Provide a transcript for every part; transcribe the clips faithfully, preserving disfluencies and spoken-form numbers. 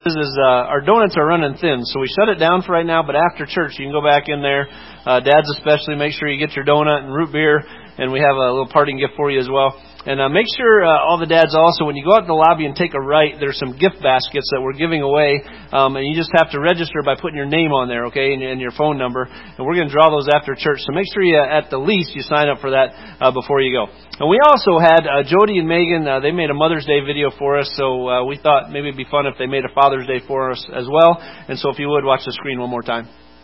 is, is uh, our donuts are running thin, so we shut it down for right now, but after church you can go back in there. Uh, dads especially, make sure you get your donut and root beer, and we have a little parting gift for you as well. And uh, make sure uh, all the dads also, when you go out to the lobby and take a right, there's some gift baskets that we're giving away, um, and you just have to register by putting your name on there, okay, and, and your phone number. And we're going to draw those after church, so make sure you, at the least, you sign up for that uh, before you go. And we also had uh, Jody and Megan. Uh, they made a Mother's Day video for us, so uh, we thought maybe it'd be fun if they made a Father's Day for us as well. And so if you would, watch the screen one more time.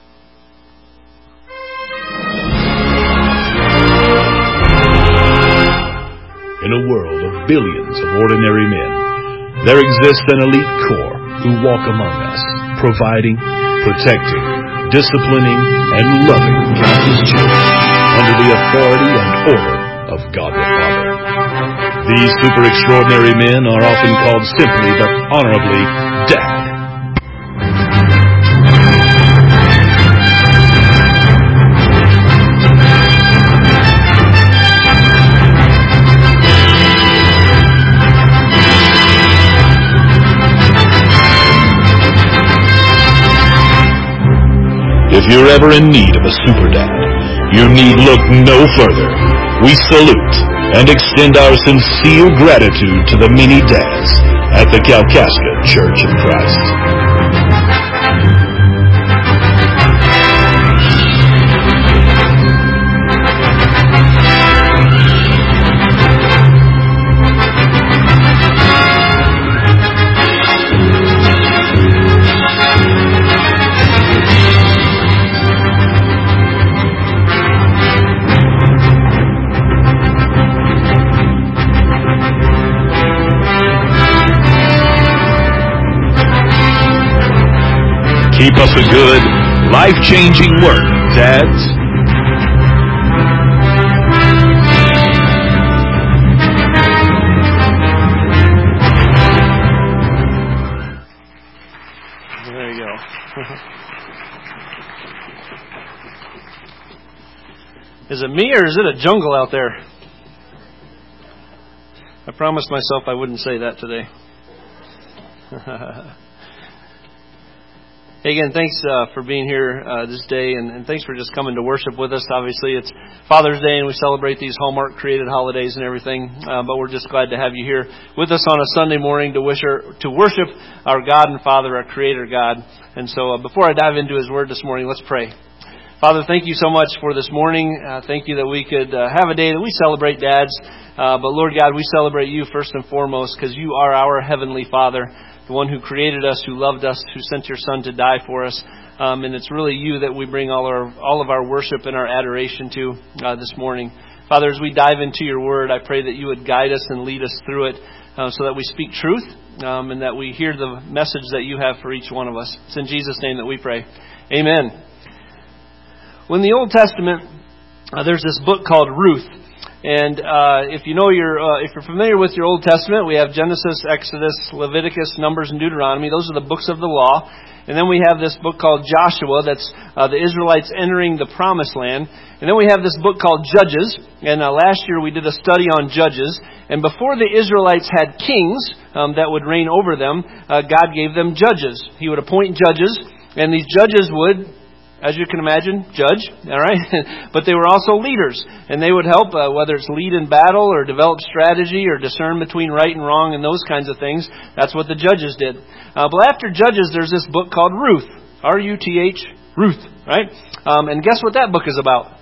In a world of billions of ordinary men, there exists an elite core who walk among us, providing, protecting, disciplining, and loving countless children under the authority and order of God the Father. These super extraordinary men are often called simply but honorably Dad. If you're ever in need of a super dad, you need look no further. We salute and extend our sincere gratitude to the many dads at the Kalkaska Church of Christ. Keep up the good, life-changing work, dads. There you go. Is it me or is it a jungle out there? I promised myself I wouldn't say that today. Hey, again, thanks uh, for being here uh, this day, and, and thanks for just coming to worship with us. Obviously, it's Father's Day, and we celebrate these Hallmark-created holidays and everything, uh, but we're just glad to have you here with us on a Sunday morning to, wish our, to worship our God and Father, our Creator God. And so uh, before I dive into His Word this morning, let's pray. Father, thank you so much for this morning. Uh, thank you that we could uh, have a day that we celebrate dads, uh, but Lord God, we celebrate you first and foremost because you are our Heavenly Father, the one who created us, who loved us, who sent your Son to die for us. Um, and it's really you that we bring all our all of our worship and our adoration to uh, this morning. Father, as we dive into your word, I pray that you would guide us and lead us through it uh, so that we speak truth um, and that we hear the message that you have for each one of us. It's in Jesus' name that we pray. Amen. Well, in the Old Testament, uh, there's this book called Ruth. And uh, if you know your, uh, if you're familiar with your Old Testament, we have Genesis, Exodus, Leviticus, Numbers, and Deuteronomy. Those are the books of the law. And then we have this book called Joshua. That's uh, the Israelites entering the Promised Land. And then we have this book called Judges. And uh, last year we did a study on Judges. And before the Israelites had kings um, that would reign over them, uh, God gave them judges. He would appoint judges, and these judges would, as you can imagine, judge, all right? But they were also leaders, and they would help, uh, whether it's lead in battle or develop strategy or discern between right and wrong and those kinds of things. That's what the judges did. Uh, but after Judges, there's this book called Ruth, R U T H, Ruth, right? Um, and guess what that book is about?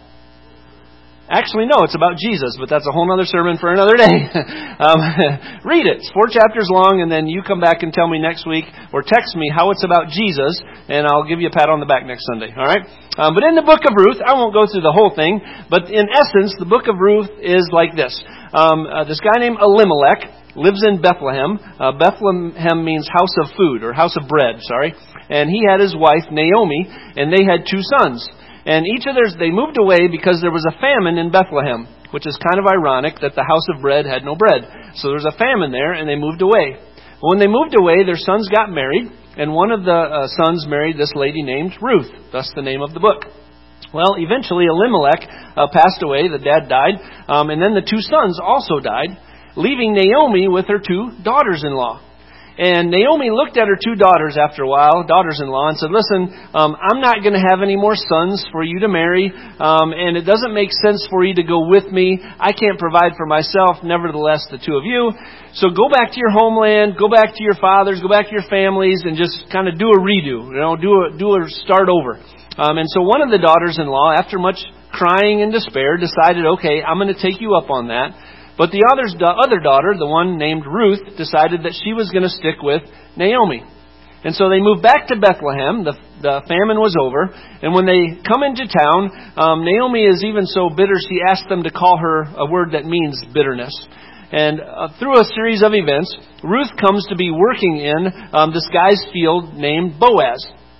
Actually, no, it's about Jesus, but that's a whole other sermon for another day. um, read it. It's four chapters long, and then you come back and tell me next week, or text me how it's about Jesus, and I'll give you a pat on the back next Sunday, all right? Um, but in the book of Ruth, I won't go through the whole thing, but in essence, the book of Ruth is like this. Um, uh, this guy named Elimelech lives in Bethlehem. Uh, Bethlehem means house of food, or house of bread, sorry. And he had his wife, Naomi, and they had two sons. And each of theirs, they moved away because there was a famine in Bethlehem, which is kind of ironic that the house of bread had no bread. So there was a famine there, and they moved away. But when they moved away, their sons got married, and one of the uh, sons married this lady named Ruth, thus the name of the book. Well, eventually Elimelech uh, passed away, the dad died, um, and then the two sons also died, leaving Naomi with her two daughters-in-law. And Naomi looked at her two daughters after a while, daughters-in-law, and said, listen, um, I'm not going to have any more sons for you to marry, um, and it doesn't make sense for you to go with me. I can't provide for myself, nevertheless, the two of you. So go back to your homeland, go back to your fathers, go back to your families, and just kind of do a redo, you know, do a, do a start over. Um, and so one of the daughters-in-law, after much crying and despair, decided, okay, I'm going to take you up on that. But the other, the other daughter, the one named Ruth, decided that she was going to stick with Naomi. And so they moved back to Bethlehem. The, the famine was over. And when they come into town, um, Naomi is even so bitter, she asked them to call her a word that means bitterness. And uh, through a series of events, Ruth comes to be working in um, this guy's field named Boaz.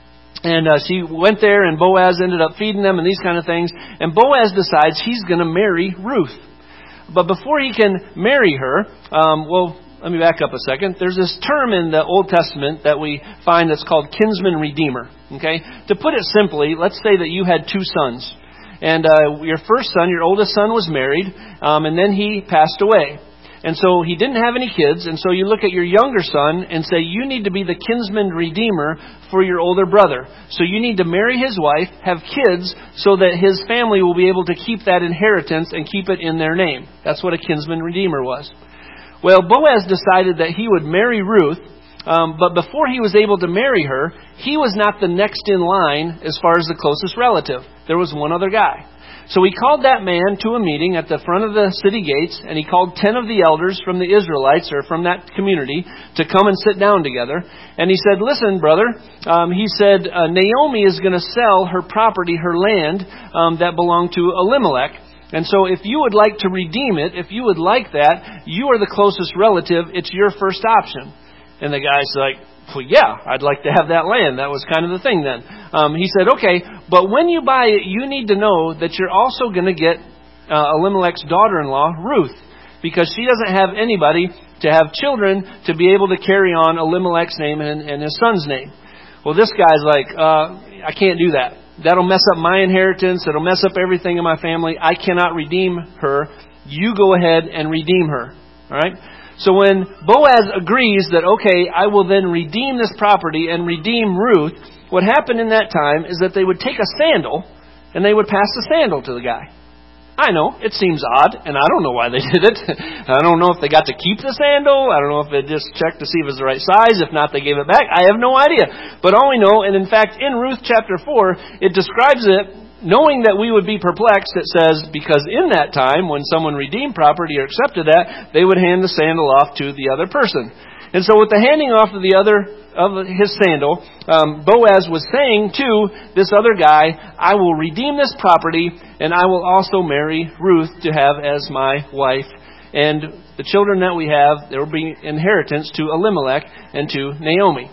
And uh, she went there, and Boaz ended up feeding them and these kind of things. And Boaz decides he's going to marry Ruth. But before he can marry her, um, well, let me back up a second. There's this term in the Old Testament that we find that's called kinsman redeemer. Okay, to put it simply, let's say that you had two sons, and uh, your first son, your oldest son, was married, um, and then he passed away. And so he didn't have any kids, and so you look at your younger son and say, you need to be the kinsman redeemer for your older brother. So you need to marry his wife, have kids, so that his family will be able to keep that inheritance and keep it in their name. That's what a kinsman redeemer was. Well, Boaz decided that he would marry Ruth, um, but before he was able to marry her, he was not the next in line as far as the closest relative. There was one other guy. So he called that man to a meeting at the front of the city gates, and he called ten of the elders from the Israelites, or from that community, to come and sit down together. And he said, listen, brother, um, he said, uh, Naomi is going to sell her property, her land, um, that belonged to Elimelech. And so if you would like to redeem it, if you would like that, you are the closest relative, it's your first option. And the guy's like, well, yeah, I'd like to have that land. That was kind of the thing then. Um, he said, okay, but when you buy it, you need to know that you're also going to get uh, Elimelech's daughter-in-law, Ruth, because she doesn't have anybody to have children to be able to carry on Elimelech's name and, and his son's name. Well, this guy's like, uh, I can't do that. That'll mess up my inheritance. It'll mess up everything in my family. I cannot redeem her. You go ahead and redeem her. All right? So when Boaz agrees that, okay, I will then redeem this property and redeem Ruth, what happened in that time is that they would take a sandal and they would pass the sandal to the guy. I know, it seems odd, and I don't know why they did it. I don't know if they got to keep the sandal. I don't know if they just checked to see if it was the right size. If not, they gave it back. I have no idea. But all we know, and in fact, in Ruth chapter four, it describes it, knowing that we would be perplexed, it says, because in that time, when someone redeemed property or accepted that, they would hand the sandal off to the other person. And so with the handing off of the other of his sandal, um, Boaz was saying to this other guy, I will redeem this property, and I will also marry Ruth to have as my wife. And the children that we have, there will be inheritance to Elimelech and to Naomi.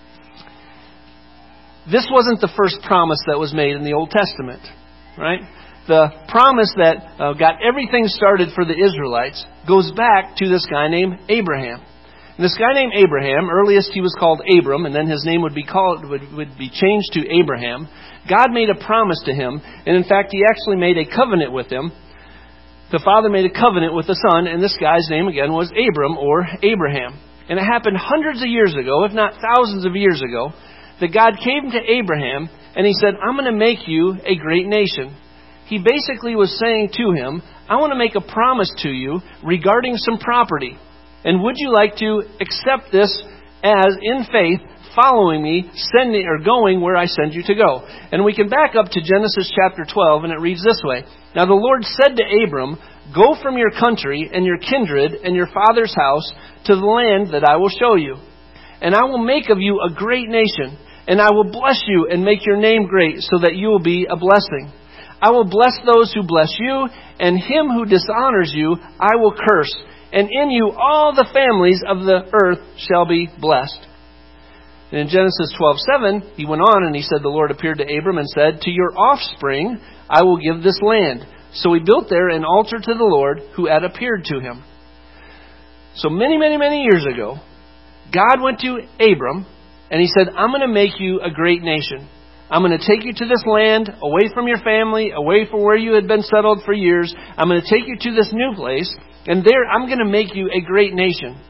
This wasn't the first promise that was made in the Old Testament, right? The promise that uh, got everything started for the Israelites goes back to this guy named Abraham. And this guy named Abraham, earliest he was called Abram, and then his name would be called would, would be changed to Abraham. God made a promise to him, and in fact, He actually made a covenant with him. The Father made a covenant with the Son, and this guy's name again was Abram or Abraham. And it happened hundreds of years ago, if not thousands of years ago, that God came to Abraham and He said, I'm going to make you a great nation. He basically was saying to him, I want to make a promise to you regarding some property. And would you like to accept this as, in faith, following me, sending or going where I send you to go? And we can back up to Genesis chapter twelve, and it reads this way. Now the Lord said to Abram, go from your country and your kindred and your father's house to the land that I will show you. And I will make of you a great nation, and I will bless you and make your name great, so that you will be a blessing. I will bless those who bless you, and him who dishonors you I will curse. And in you all the families of the earth shall be blessed. And in Genesis twelve seven, he went on and he said, the Lord appeared to Abram and said, to your offspring I will give this land. So he built there an altar to the Lord who had appeared to him. So many, many, many years ago, God went to Abram and He said, I'm going to make you a great nation. I'm going to take you to this land, away from your family, away from where you had been settled for years. I'm going to take you to this new place, and there I'm going to make you a great nation.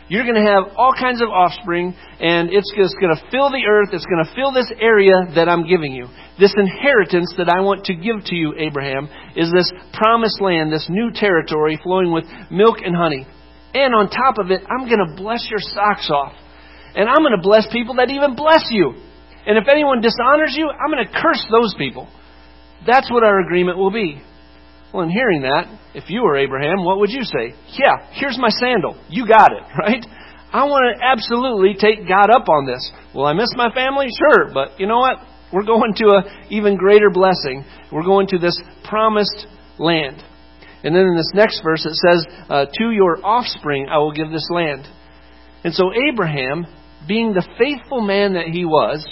You're going to have all kinds of offspring, and it's just going to fill the earth. It's going to fill this area that I'm giving you. This inheritance that I want to give to you, Abraham, is this promised land, this new territory flowing with milk and honey. And on top of it, I'm going to bless your socks off. And I'm going to bless people that even bless you. And if anyone dishonors you, I'm going to curse those people. That's what our agreement will be. Well, in hearing that, if you were Abraham, what would you say? Yeah, here's my sandal. You got it, right? I want to absolutely take God up on this. Will I miss my family? Sure. But you know what? We're going to an even greater blessing. We're going to this promised land. And then in this next verse it says, uh, to your offspring I will give this land. And so Abraham, being the faithful man that he was,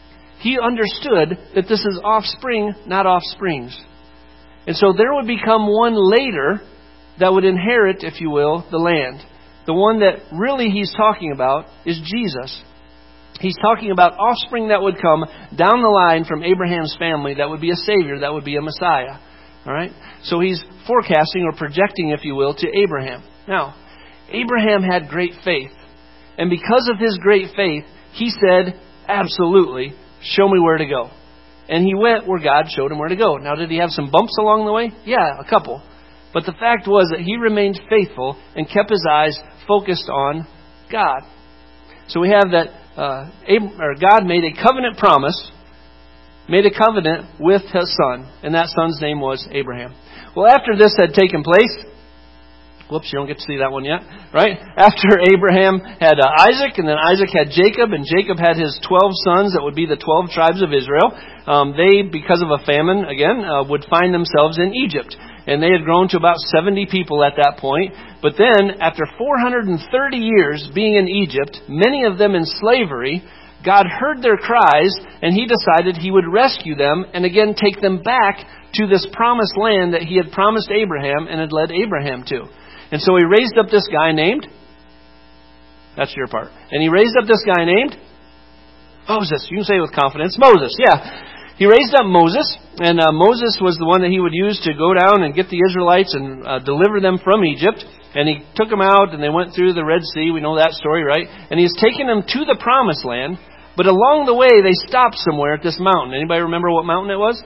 he understood that this is offspring, not offsprings. And so there would become one later that would inherit, if you will, the land. The one that really he's talking about is Jesus. He's talking about offspring that would come down the line from Abraham's family that would be a Savior, that would be a Messiah. All right? So he's forecasting or projecting, if you will, to Abraham. Now, Abraham had great faith. And because of his great faith, he said, absolutely, show me where to go. And he went where God showed him where to go. Now, did he have some bumps along the way? Yeah, a couple. But the fact was that he remained faithful and kept his eyes focused on God. So we have that uh, Ab- or God made a covenant promise, made a covenant with his son, and that son's name was Abraham. Well, after this had taken place, whoops, you don't get to see that one yet, right? After Abraham had uh, Isaac, and then Isaac had Jacob, and Jacob had his twelve sons that would be the twelve tribes of Israel. Um, they, because of a famine, again, uh, would find themselves in Egypt. And they had grown to about seventy people at that point. But then, after four hundred thirty years being in Egypt, many of them in slavery, God heard their cries, and He decided He would rescue them and again take them back to this promised land that He had promised Abraham and had led Abraham to. And so He raised up this guy named, that's your part, and He raised up this guy named Moses. You can say it with confidence, Moses, yeah. He raised up Moses, and uh, Moses was the one that he would use to go down and get the Israelites and uh, deliver them from Egypt. And he took them out, and they went through the Red Sea. We know that story, right? And he's taken them to the Promised Land. But along the way, they stopped somewhere at this mountain. Anybody remember what mountain it was?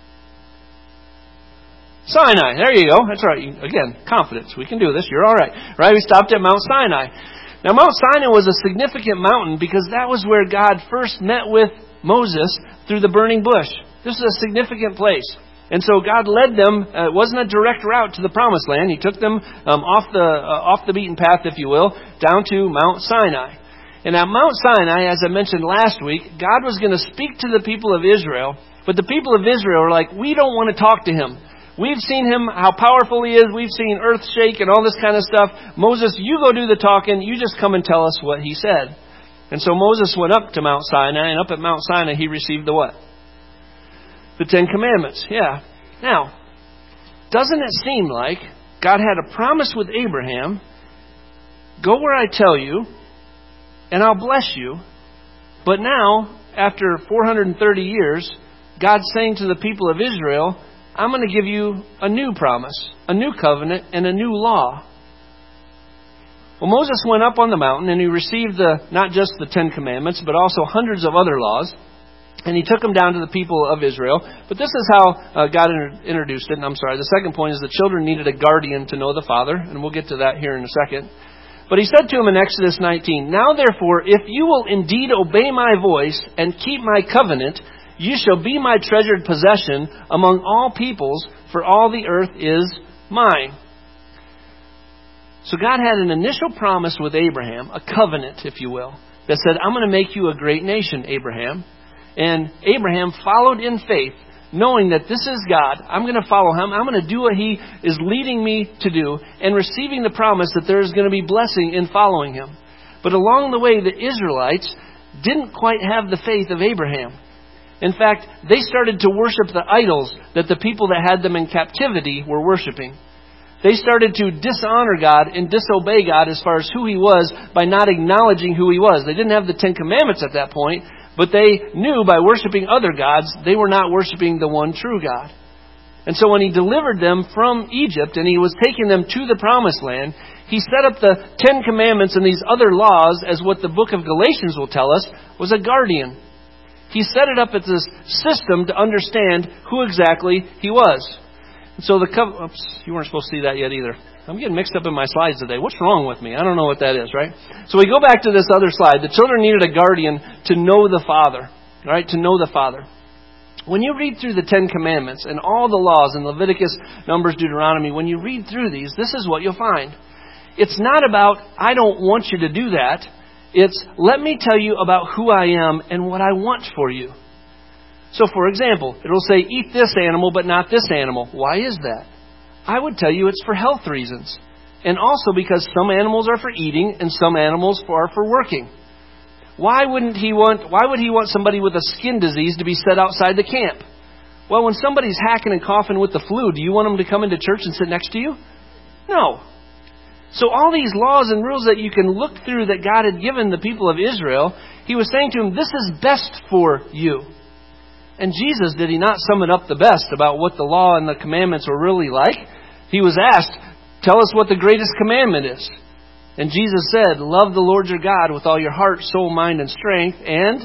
Sinai. There you go. That's right. Again, confidence. We can do this. You're all right. Right? We stopped at Mount Sinai. Now, Mount Sinai was a significant mountain because that was where God first met with Moses through the burning bush. This is a significant place. And so God led them. Uh, it wasn't a direct route to the Promised Land. He took them um, off the uh, off the beaten path, if you will, down to Mount Sinai. And at Mount Sinai, as I mentioned last week, God was going to speak to the people of Israel. But the people of Israel are like, we don't want to talk to Him. We've seen Him, how powerful He is. We've seen earth shake and all this kind of stuff. Moses, you go do the talking. You just come and tell us what He said. And so Moses went up to Mount Sinai, and up at Mount Sinai he received the what? The Ten Commandments, yeah. Now, doesn't it seem like God had a promise with Abraham, go where I tell you, and I'll bless you. But now, after four hundred thirty years, God's saying to the people of Israel, I'm going to give you a new promise, a new covenant, and a new law. Well, Moses went up on the mountain and he received the not just the Ten Commandments, but also hundreds of other laws. And he took them down to the people of Israel. But this is how uh, God inter- introduced it. And I'm sorry, the second point is the children needed a guardian to know the Father. And we'll get to that here in a second. But he said to him in Exodus nineteen, now therefore, if you will indeed obey my voice and keep my covenant, you shall be my treasured possession among all peoples, for all the earth is mine. So God had an initial promise with Abraham, a covenant, if you will, that said, I'm going to make you a great nation, Abraham. And Abraham followed in faith, knowing that this is God. I'm going to follow Him. I'm going to do what He is leading me to do, and receiving the promise that there is going to be blessing in following Him. But along the way, the Israelites didn't quite have the faith of Abraham. In fact, they started to worship the idols that the people that had them in captivity were worshiping. They started to dishonor God and disobey God as far as who He was by not acknowledging who He was. They didn't have the Ten Commandments at that point, but they knew by worshiping other gods, they were not worshiping the one true God. And so when He delivered them from Egypt and He was taking them to the Promised Land, He set up the Ten Commandments and these other laws as what the book of Galatians will tell us was a guardian. He set it up as this system to understand who exactly He was. And so the co- oops, you weren't supposed to see that yet either. I'm getting mixed up in my slides today. What's wrong with me? I don't know what that is, right? So we go back to this other slide. The children needed a guardian to know the Father, right? To know the Father. When you read through the Ten Commandments and all the laws in Leviticus, Numbers, Deuteronomy, when you read through these, this is what you'll find. It's not about, I don't want you to do that. It's, let me tell you about who I am and what I want for you. So, for example, it'll say, eat this animal, but not this animal. Why is that? I would tell you it's for health reasons. And also because some animals are for eating and some animals are for working. Why wouldn't he want, why would he want somebody with a skin disease to be set outside the camp? Well, when somebody's hacking and coughing with the flu, do you want them to come into church and sit next to you? No. So all these laws and rules that you can look through that God had given the people of Israel, He was saying to them, this is best for you. And Jesus, did He not sum it up the best about what the law and the commandments were really like? He was asked, tell us what the greatest commandment is. And Jesus said, love the Lord your God with all your heart, soul, mind, and strength, and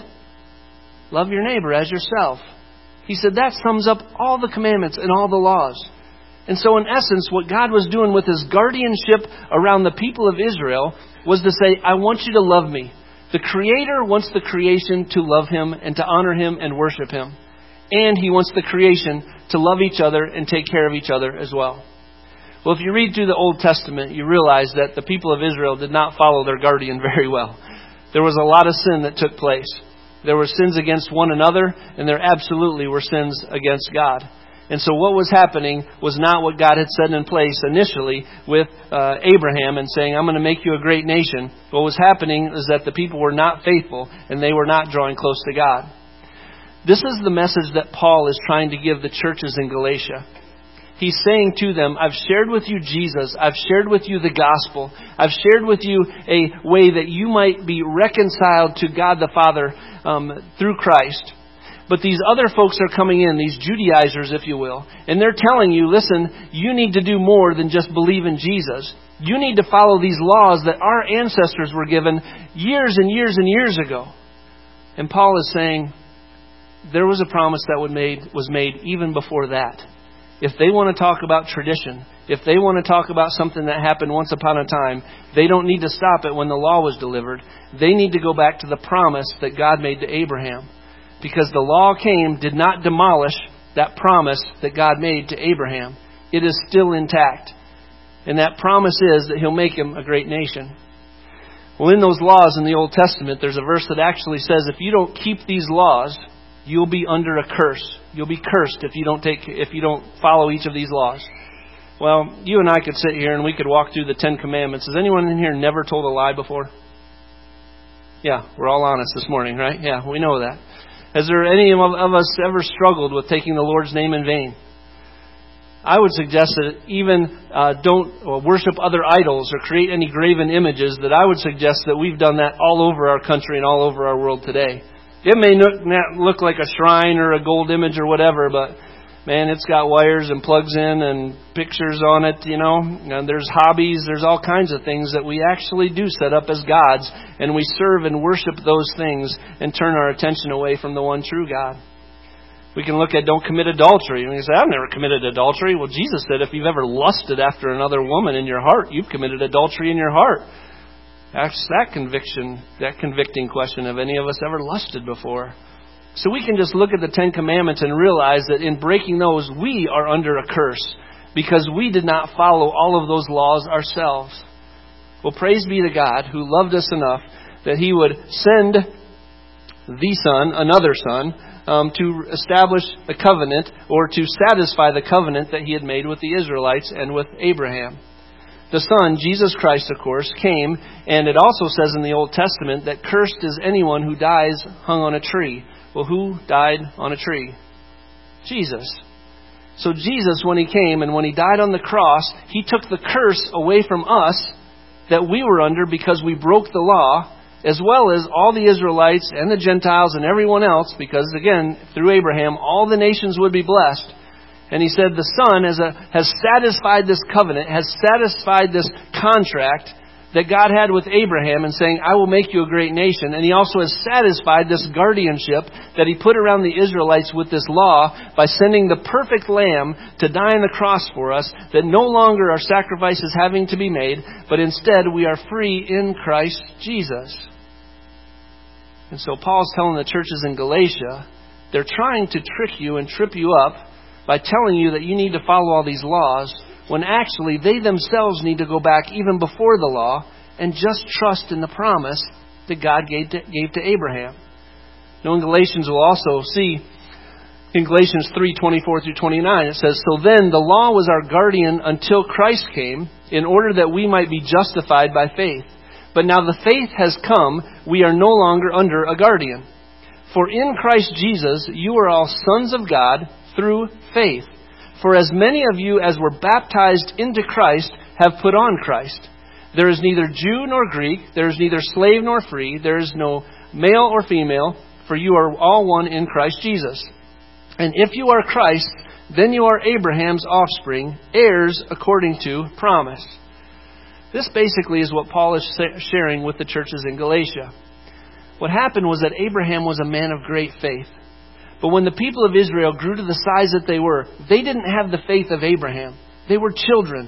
love your neighbor as yourself. He said that sums up all the commandments and all the laws. And so in essence, what God was doing with His guardianship around the people of Israel was to say, I want you to love me. The Creator wants the creation to love Him and to honor Him and worship Him. And He wants the creation to love each other and take care of each other as well. Well, if you read through the Old Testament, you realize that the people of Israel did not follow their guardian very well. There was a lot of sin that took place. There were sins against one another, and there absolutely were sins against God. And so what was happening was not what God had set in place initially with uh, Abraham and saying, I'm going to make you a great nation. What was happening is that the people were not faithful and they were not drawing close to God. This is the message that Paul is trying to give the churches in Galatia. He's saying to them, I've shared with you Jesus. I've shared with you the gospel. I've shared with you a way that you might be reconciled to God the Father um, through Christ. But these other folks are coming in, these Judaizers, if you will, and they're telling you, listen, you need to do more than just believe in Jesus. You need to follow these laws that our ancestors were given years and years and years ago. And Paul is saying, there was a promise that was made, was made even before that. If they want to talk about tradition, if they want to talk about something that happened once upon a time, they don't need to stop it when the law was delivered. They need to go back to the promise that God made to Abraham. Because the law came, did not demolish that promise that God made to Abraham. It is still intact. And that promise is that He'll make him a great nation. Well, in those laws in the Old Testament, there's a verse that actually says if you don't keep these laws, you'll be under a curse. You'll be cursed if you don't take, if you don't follow each of these laws. Well, you and I could sit here and we could walk through the Ten Commandments. Has anyone in here never told a lie before? Yeah, we're all honest this morning, right? Yeah, we know that. Has there any of us ever struggled with taking the Lord's name in vain? I would suggest that even uh, don't worship other idols or create any graven images, that I would suggest that we've done that all over our country and all over our world today. It may not look like a shrine or a gold image or whatever, but man, it's got wires and plugs in and pictures on it, you know. And there's hobbies, there's all kinds of things that we actually do set up as gods, and we serve and worship those things and turn our attention away from the one true God. We can look at don't commit adultery. And we say, I've never committed adultery. Well, Jesus said if you've ever lusted after another woman in your heart, you've committed adultery in your heart. Ask that conviction, that convicting question, have any of us ever lusted before? So we can just look at the Ten Commandments and realize that in breaking those, we are under a curse because we did not follow all of those laws ourselves. Well, praise be to God who loved us enough that He would send the Son, another Son, um, to establish the covenant or to satisfy the covenant that He had made with the Israelites and with Abraham. The Son, Jesus Christ, of course, came, and it also says in the Old Testament that cursed is anyone who dies hung on a tree. Well, who died on a tree? Jesus. So Jesus, when He came and when He died on the cross, He took the curse away from us that we were under because we broke the law, as well as all the Israelites and the Gentiles and everyone else, because again, through Abraham, all the nations would be blessed. And he said the Son has, a, has satisfied this covenant, has satisfied this contract that God had with Abraham in saying, I will make you a great nation. And he also has satisfied this guardianship that he put around the Israelites with this law by sending the perfect lamb to die on the cross for us, that no longer are sacrifices having to be made, but instead we are free in Christ Jesus. And so Paul's telling the churches in Galatia, they're trying to trick you and trip you up by telling you that you need to follow all these laws, when actually they themselves need to go back even before the law and just trust in the promise that God gave to, gave to Abraham. Now in Galatians we'll also see, in Galatians three, twenty-four through twenty-nine, it says, So then the law was our guardian until Christ came, in order that we might be justified by faith. But now the faith has come, we are no longer under a guardian. For in Christ Jesus you are all sons of God through faith. For as many of you as were baptized into Christ have put on Christ. There is neither Jew nor Greek, there is neither slave nor free, there is no male or female, for you are all one in Christ Jesus. And if you are Christ, then you are Abraham's offspring, heirs according to promise. This basically is what Paul is sharing with the churches in Galatia. What happened was that Abraham was a man of great faith. But when the people of Israel grew to the size that they were, they didn't have the faith of Abraham. They were children.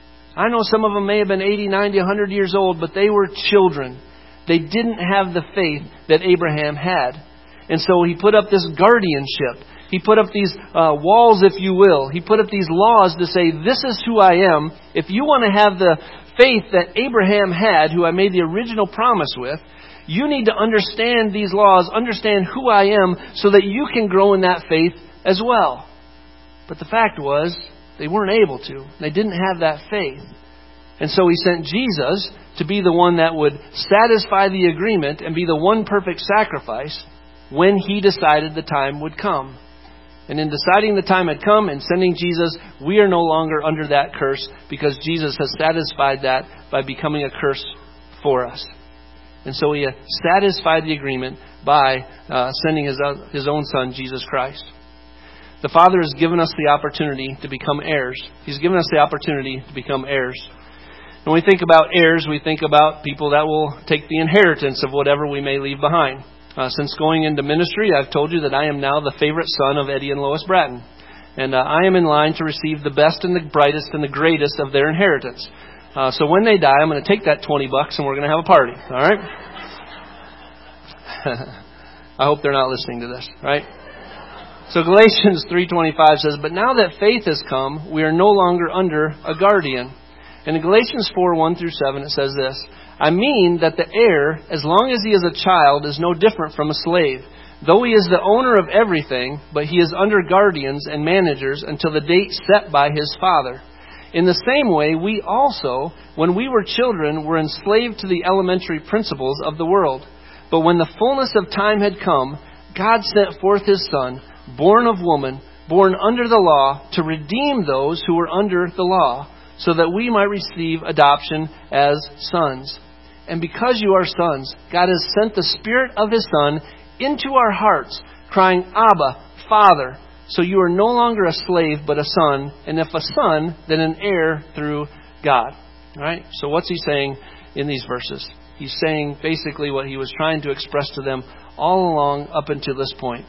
I know some of them may have been eighty, ninety, one hundred years old, but they were children. They didn't have the faith that Abraham had. And so he put up this guardianship. He put up these uh, walls, if you will. He put up these laws to say, this is who I am. If you want to have the faith that Abraham had, who I made the original promise with, you need to understand these laws, understand who I am, so that you can grow in that faith as well. But the fact was, they weren't able to. They didn't have that faith. And so he sent Jesus to be the one that would satisfy the agreement and be the one perfect sacrifice when he decided the time would come. And in deciding the time had come and sending Jesus, we are no longer under that curse because Jesus has satisfied that by becoming a curse for us. And so he satisfied the agreement by uh, sending his, uh, his own Son, Jesus Christ. The Father has given us the opportunity to become heirs. He's given us the opportunity to become heirs. When we think about heirs, we think about people that will take the inheritance of whatever we may leave behind. Uh, since going into ministry, I've told you that I am now the favorite son of Eddie and Lois Bratton. And uh, I am in line to receive the best and the brightest and the greatest of their inheritance. Uh, so when they die, I'm going to take that twenty bucks and we're going to have a party. All right? I hope they're not listening to this. Right? So Galatians three twenty-five says, But now that faith has come, we are no longer under a guardian. And in Galatians four, one through seven, it says this, I mean that the heir, as long as he is a child, is no different from a slave, though he is the owner of everything, but he is under guardians and managers until the date set by his father. In the same way, we also, when we were children, were enslaved to the elementary principles of the world. But when the fullness of time had come, God sent forth his Son, born of woman, born under the law, to redeem those who were under the law, so that we might receive adoption as sons. And because you are sons, God has sent the Spirit of his Son into our hearts, crying, Abba, Father. So you are no longer a slave, but a son. And if a son, then an heir through God. All right? So what's he saying in these verses? He's saying basically what he was trying to express to them all along up until this point.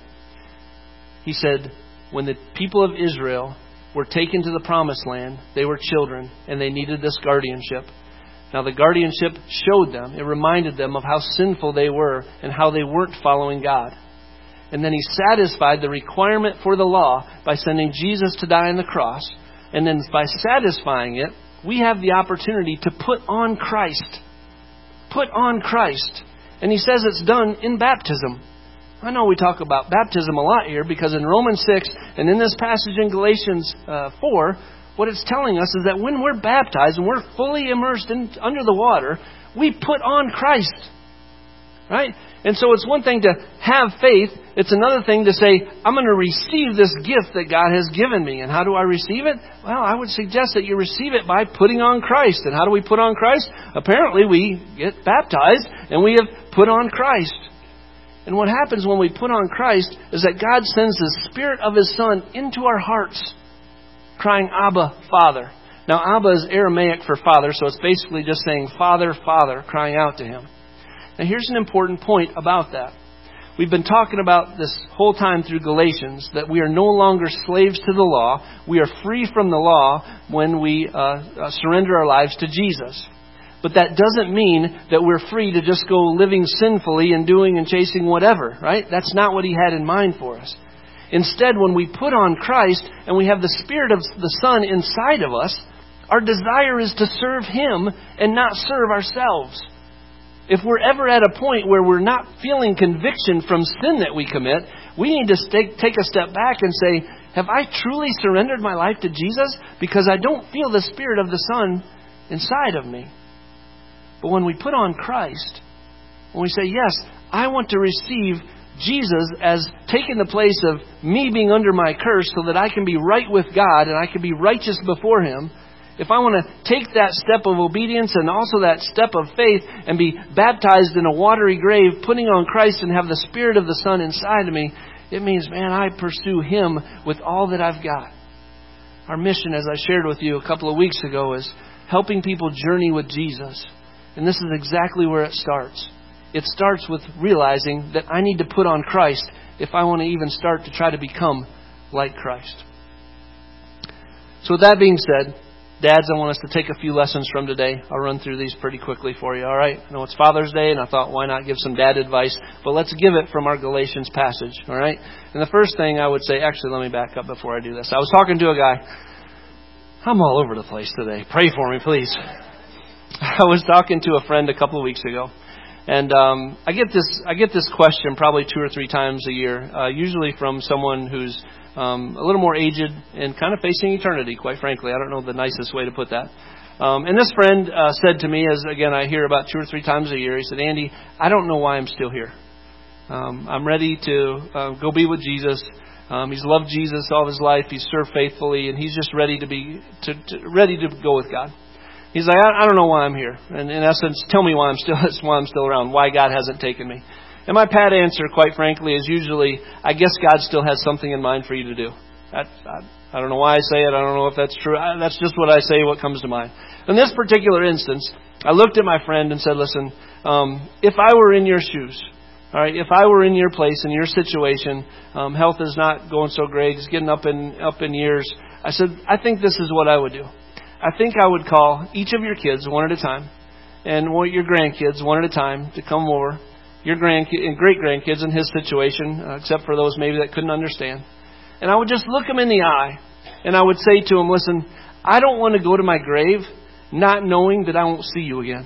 He said, when the people of Israel were taken to the promised land, they were children and they needed this guardianship. Now the guardianship showed them, it reminded them of how sinful they were and how they weren't following God. And then he satisfied the requirement for the law by sending Jesus to die on the cross. And then by satisfying it, we have the opportunity to put on Christ. Put on Christ. And he says it's done in baptism. I know we talk about baptism a lot here because in Romans six and in this passage in Galatians uh, four, what it's telling us is that when we're baptized and we're fully immersed in, under the water, we put on Christ. Right? And so it's one thing to have faith. It's another thing to say, I'm going to receive this gift that God has given me. And how do I receive it? Well, I would suggest that you receive it by putting on Christ. And how do we put on Christ? Apparently we get baptized and we have put on Christ. And what happens when we put on Christ is that God sends the Spirit of his Son into our hearts. crying, Abba, Father. Now, Abba is Aramaic for father, so it's basically just saying, Father, Father, crying out to him. Now, here's an important point about that. We've been talking about this whole time through Galatians that we are no longer slaves to the law. We are free from the law when we uh, uh, surrender our lives to Jesus. But that doesn't mean that we're free to just go living sinfully and doing and chasing whatever, right? That's not what He had in mind for us. Instead, when we put on Christ and we have the Spirit of the Son inside of us, our desire is to serve Him and not serve ourselves. If we're ever at a point where we're not feeling conviction from sin that we commit, we need to take, take a step back and say, have I truly surrendered my life to Jesus? Because I don't feel the Spirit of the Son inside of me. But when we put on Christ, when we say, yes, I want to receive Jesus as taking the place of me being under my curse so that I can be right with God and I can be righteous before Him, if I want to take that step of obedience and also that step of faith and be baptized in a watery grave, putting on Christ and have the Spirit of the Son inside of me, it means, man, I pursue Him with all that I've got. Our mission, as I shared with you a couple of weeks ago, is helping people journey with Jesus. And this is exactly where it starts. It starts with realizing that I need to put on Christ if I want to even start to try to become like Christ. So with that being said, dads, I want us to take a few lessons from today. I'll run through these pretty quickly for you, all right? I know it's Father's Day, and I thought, why not give some dad advice? But let's give it from our Galatians passage, all right? And the first thing I would say, actually, let me back up before I do this. I was talking to a guy. I'm all over the place today. Pray for me, please. I was talking to a friend a couple of weeks ago, and um, I get this I get this question probably two or three times a year, uh, usually from someone who's um, a little more aged and kind of facing eternity, quite frankly. I don't know the nicest way to put that. Um, and this friend uh, said to me, as again I hear about two or three times a year, he said, Andy, I don't know why I'm still here. Um, I'm ready to uh, go be with Jesus. Um, he's loved Jesus all his life. He's served faithfully, and he's just ready to be to, to, ready to go with God. He's like, I, I don't know why I'm here. And in essence, tell me why I'm still why I'm still around, why God hasn't taken me. And my pat answer, quite frankly, is usually, I guess God still has something in mind for you to do. That's, I, I don't know why I say it. I don't know if that's true. I, that's just what I say, what comes to mind. In this particular instance, I looked at my friend and said, listen, um, if I were in your shoes, all right, if I were in your place, in your situation, um, health is not going so great, it's getting up in up in years, I said, I think this is what I would do. I think I would call each of your kids one at a time, and your grandkids one at a time to come over, your grandkids and great-grandkids in his situation, uh, except for those maybe that couldn't understand. And I would just look them in the eye, and I would say to them, listen, I don't want to go to my grave not knowing that I won't see you again.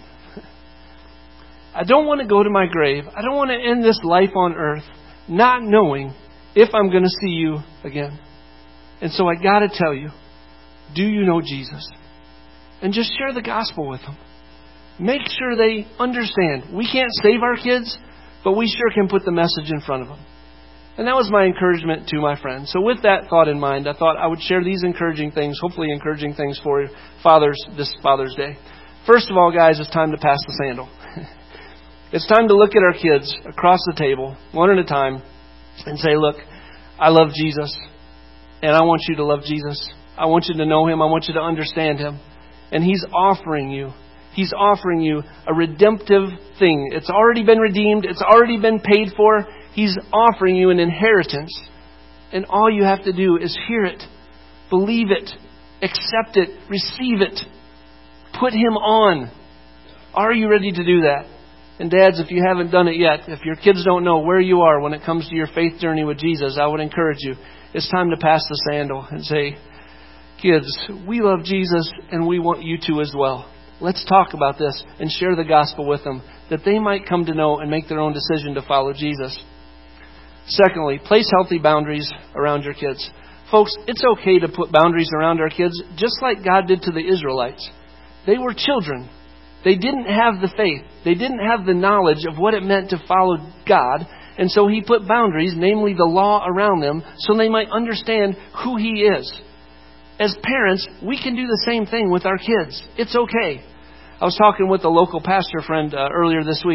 I don't want to go to my grave. I don't want to end this life on earth not knowing if I'm going to see you again. And so I got to tell you, do you know Jesus? And just share the gospel with them. Make sure they understand. We can't save our kids, but we sure can put the message in front of them. And that was my encouragement to my friends. So with that thought in mind, I thought I would share these encouraging things, hopefully encouraging things for fathers this Father's Day. First of all, guys, it's time to pass the sandal. It's time to look at our kids across the table, one at a time, and say, look, I love Jesus, and I want you to love Jesus. I want you to know Him. I want you to understand Him. And He's offering you, He's offering you a redemptive thing. It's already been redeemed. It's already been paid for. He's offering you an inheritance. And all you have to do is hear it, believe it, accept it, receive it, put Him on. Are you ready to do that? And dads, if you haven't done it yet, if your kids don't know where you are when it comes to your faith journey with Jesus, I would encourage you, it's time to pass the sandal and say, kids, we love Jesus and we want you to as well. Let's talk about this and share the gospel with them that they might come to know and make their own decision to follow Jesus. Secondly, place healthy boundaries around your kids. Folks, it's okay to put boundaries around our kids just like God did to the Israelites. They were children. They didn't have the faith. They didn't have the knowledge of what it meant to follow God. And so He put boundaries, namely the law, around them so they might understand who He is. As parents, we can do the same thing with our kids. It's okay. I was talking with a local pastor friend uh, earlier this week.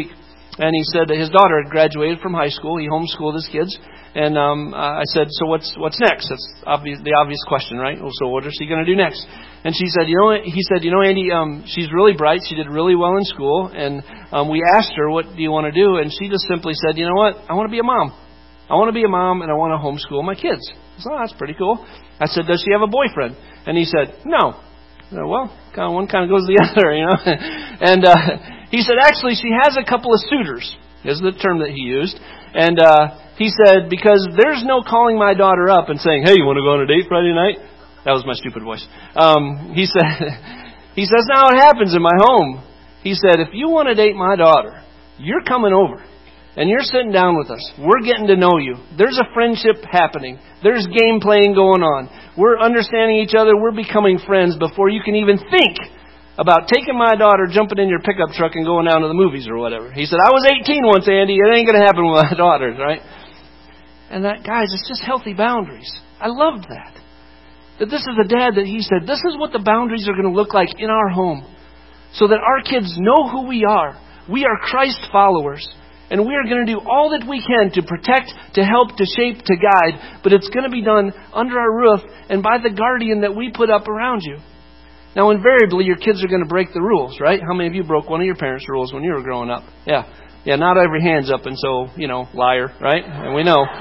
And he said that his daughter had graduated from high school. He homeschooled his kids. And um, I said, so what's what's next? That's obvious, the obvious question, right? Well, so what is she going to do next? And she said, you know, he said, you know, Andy, um, she's really bright. She did really well in school. And um, we asked her, what do you want to do? And she just simply said, you know what? I want to be a mom. I want to be a mom, and I want to homeschool my kids. I said, oh, that's pretty cool. I said, does she have a boyfriend? And he said, no. I said, well, kind of one kind of goes to the other, you know. And uh, he said, actually, she has a couple of suitors, is the term that he used. And uh, he said, because there's no calling my daughter up and saying, hey, you want to go on a date Friday night? That was my stupid voice. Um, he said, he says, now it happens in my home. He said, if you want to date my daughter, you're coming over. And you're sitting down with us. We're getting to know you. There's a friendship happening. There's game playing going on. We're understanding each other. We're becoming friends before you can even think about taking my daughter, jumping in your pickup truck and going down to the movies or whatever. He said, I was eighteen once, Andy. It ain't going to happen with my daughters, right? And that, guys, it's just healthy boundaries. I loved that. That this is a dad that he said, this is what the boundaries are going to look like in our home. So that our kids know who we are. We are Christ followers. And we are going to do all that we can to protect, to help, to shape, to guide. But it's going to be done under our roof and by the guardian that we put up around you. Now, invariably, your kids are going to break the rules, right? How many of you broke one of your parents' rules when you were growing up? Yeah. Yeah, not every hand's up, and so, you know, liar, right? And we know.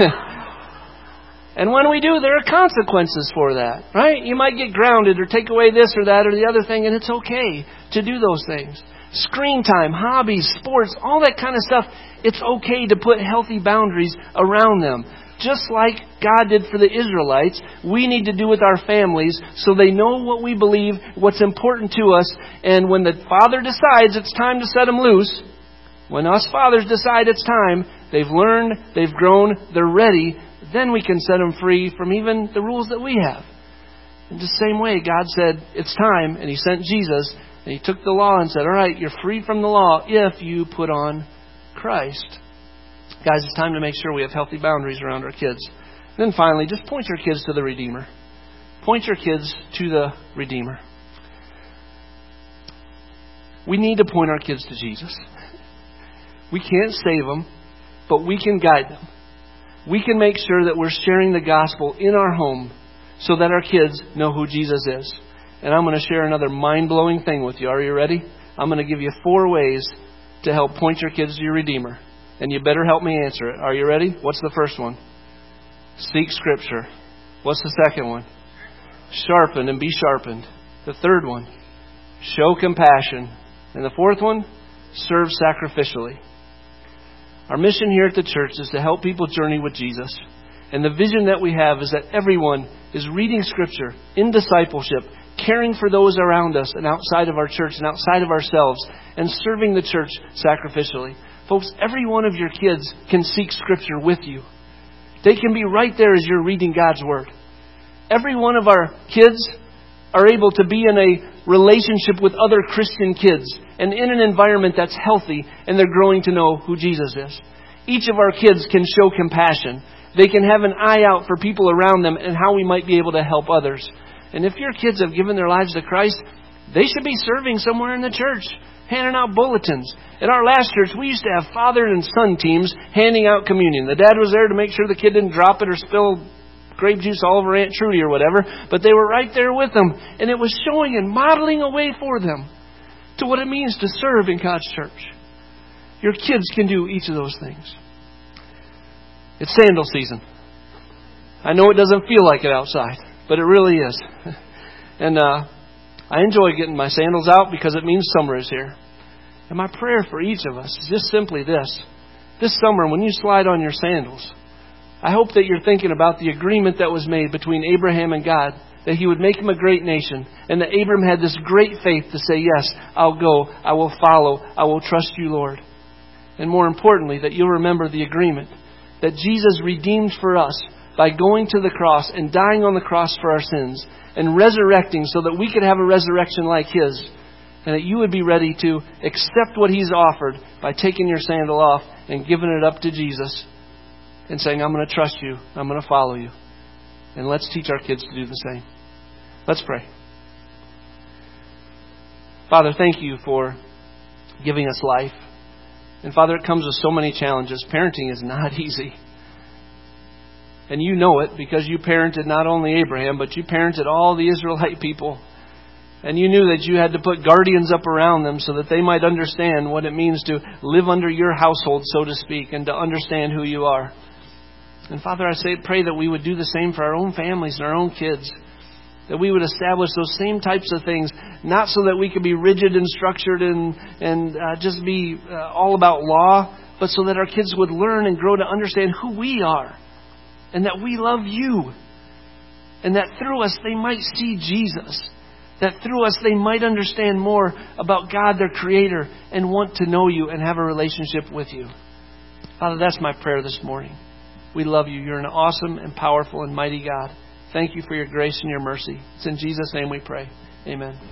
And when we do, there are consequences for that, right? You might get grounded or take away this or that or the other thing, and it's okay to do those things. Screen time, hobbies, sports, all that kind of stuff. It's okay to put healthy boundaries around them. Just like God did for the Israelites, we need to do with our families so they know what we believe, what's important to us. And when the father decides it's time to set them loose, when us fathers decide it's time, they've learned, they've grown, they're ready, then we can set them free from even the rules that we have. In the same way, God said, it's time, and He sent Jesus. And He took the law and said, all right, you're free from the law if you put on Christ. Guys, it's time to make sure we have healthy boundaries around our kids. And then finally, just point your kids to the Redeemer. Point your kids to the Redeemer. We need to point our kids to Jesus. We can't save them, but we can guide them. We can make sure that we're sharing the gospel in our home so that our kids know who Jesus is. And I'm going to share another mind-blowing thing with you. Are you ready? I'm going to give you four ways to help point your kids to your Redeemer. And you better help me answer it. Are you ready? What's the first one? Seek Scripture. What's the second one? Sharpen and be sharpened. The third one, show compassion. And the fourth one, serve sacrificially. Our mission here at the church is to help people journey with Jesus. And the vision that we have is that everyone is reading Scripture in discipleship, caring for those around us and outside of our church and outside of ourselves, and serving the church sacrificially. Folks, every one of your kids can seek Scripture with you. They can be right there as you're reading God's Word. Every one of our kids are able to be in a relationship with other Christian kids and in an environment that's healthy, and they're growing to know who Jesus is. Each of our kids can show compassion. They can have an eye out for people around them and how we might be able to help others. And if your kids have given their lives to Christ, they should be serving somewhere in the church, handing out bulletins. At our last church, we used to have father and son teams handing out communion. The dad was there to make sure the kid didn't drop it or spill grape juice all over Aunt Trudy or whatever. But they were right there with them. And it was showing and modeling a way for them to what it means to serve in God's church. Your kids can do each of those things. It's sandal season. I know it doesn't feel like it outside, but it really is. And uh, I enjoy getting my sandals out because it means summer is here. And my prayer for each of us is just simply this. This summer, when you slide on your sandals, I hope that you're thinking about the agreement that was made between Abraham and God, that He would make him a great nation, and that Abraham had this great faith to say, yes, I'll go, I will follow, I will trust you, Lord. And more importantly, that you'll remember the agreement that Jesus redeemed for us by going to the cross and dying on the cross for our sins and resurrecting so that we could have a resurrection like His, and that you would be ready to accept what He's offered by taking your sandal off and giving it up to Jesus and saying, I'm going to trust you, I'm going to follow you. And let's teach our kids to do the same. Let's pray. Father, thank you for giving us life. And Father, it comes with so many challenges. Parenting is not easy. And you know it because you parented not only Abraham, but you parented all the Israelite people. And you knew that you had to put guardians up around them so that they might understand what it means to live under your household, so to speak, and to understand who you are. And Father, I say, pray that we would do the same for our own families and our own kids. That we would establish those same types of things, not so that we could be rigid and structured and, and uh, just be uh, all about law, but so that our kids would learn and grow to understand who we are. And that we love you. And that through us they might see Jesus. That through us they might understand more about God, their Creator, and want to know you and have a relationship with you. Father, that's my prayer this morning. We love you. You're an awesome and powerful and mighty God. Thank you for your grace and your mercy. It's in Jesus' name we pray. Amen.